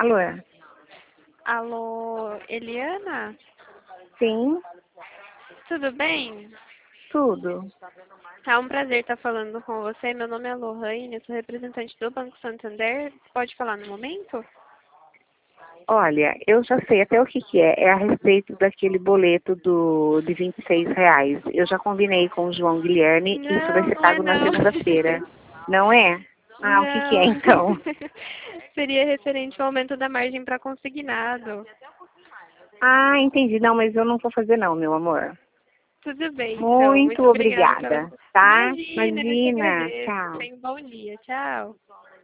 Alô? Alô, Eliana? Sim, Tudo bem? tudo. É um prazer estar falando com você. Meu nome é Lohane, eu sou representante do Banco Santander. Pode falar no momento? Olha, eu já sei até o que que é. É a respeito daquele boleto de R$ 26. Eu já combinei com o João Guilherme e isso vai Não, ser não é pago na não. segunda-feira. Não é? Ah, o que que é Não. então? Seria referente ao aumento da margem para consignado. Ah, entendi. Não, mas eu não vou fazer não, meu amor. Tudo bem, então. Muito Muito obrigada pela... obrigada, tá? Imagina, eu que Imagina. agradeço. Tchau. Tenha um bom dia. Tchau.